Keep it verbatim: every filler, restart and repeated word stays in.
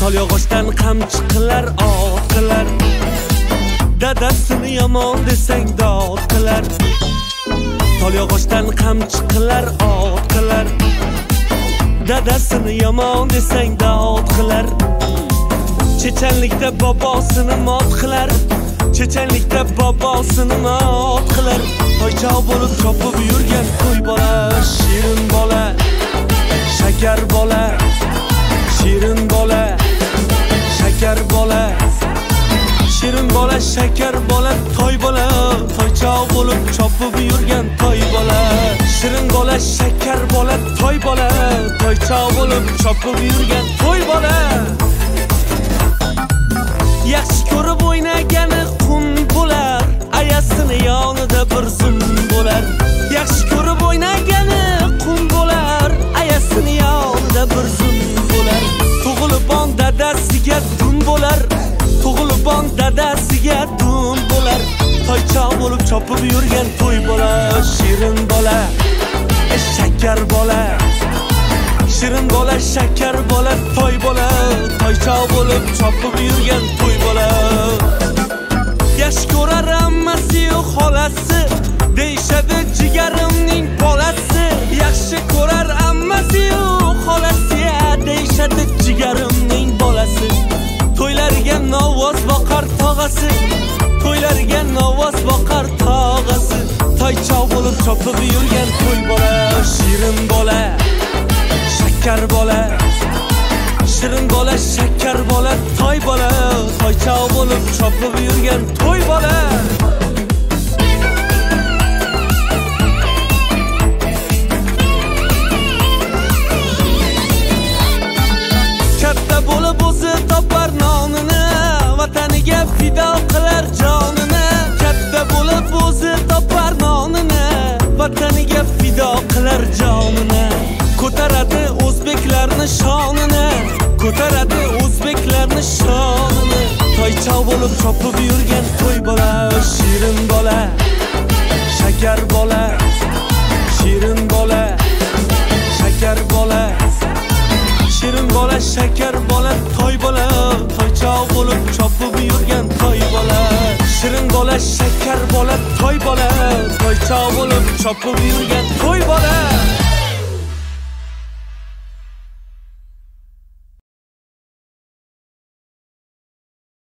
Tolyog'ochdan qamchi qilar, ot qilar. Dadasini yomon desang dod qilar. Tolyog'ochdan qamchi qilar, ot qilar. Dadasini yomon desang dod qilar. Chechenlikda bobosini mot qilar. Chechenlikda bobosini mot qilar. Toychoq bo'lib chopib yurgan qo'y bola, shirin bola, shakar bola, shirin bola, shakar bola, shirin bola, shakar bola, toy bola, toychoq bo'lib chopib yurgan toy bola, shirin bola, shakar bola, toy bola, toychoq bo'lib chopib yurgan toy bola. Yaxshi ko'rib o'ynagani qum bo'lar, ayasini yonida bir zum bo'lar. Yaxshi ko'rib o'ynagani qum bo'lar, ayasini yonida bir zum bo'lar. Tug'ilibon dadasiga dun bo'lar, tug'ilibon dadasiga dun bo'lar. Toychoq bo'lib chopib yurgan to'y bola, shirin bola, shakar bola, shirin bola, shakar bola, toy bola, toychoq bo'lib chopib yurgan to'y bola. Yaxshi ko'rar ammasi yu xolasi, deyshadi jigarimning bolasi. Yaxshi ko'rar ammasi yu xolasi, deyshadi jigarimning bolasi. To'ylariga novoz boqar tog'asi, to'ylariga novoz boqar tog'asi. Toychoq bo'lib chopib yurgan to'y bola, shirin bola, shakar bola, shirin bola, shakar bola, toy bola, toychoq bo'lib chopib yurgan to'y bola. Katta bo'lib o'zi topar nonini, vataniga fido qilar jonini. Katta bo'lib o'zi topar nonini, vataniga fido qilar jonini. Ko'taradi o'zbeklarni shonini, ko'taradi o'zbeklarni shonini. Toychoq bo'lib chopib yurgan to'y bola, shirin bola, shakar bola, shirin bola, shakar bola, shirin bola, shakar bola, toy bola, toychoq bo'lib chopib yurgan toy bola. Shirin bola, shakar bola, toy bola, toychoq bo'lib chopib yurgan to'y bola.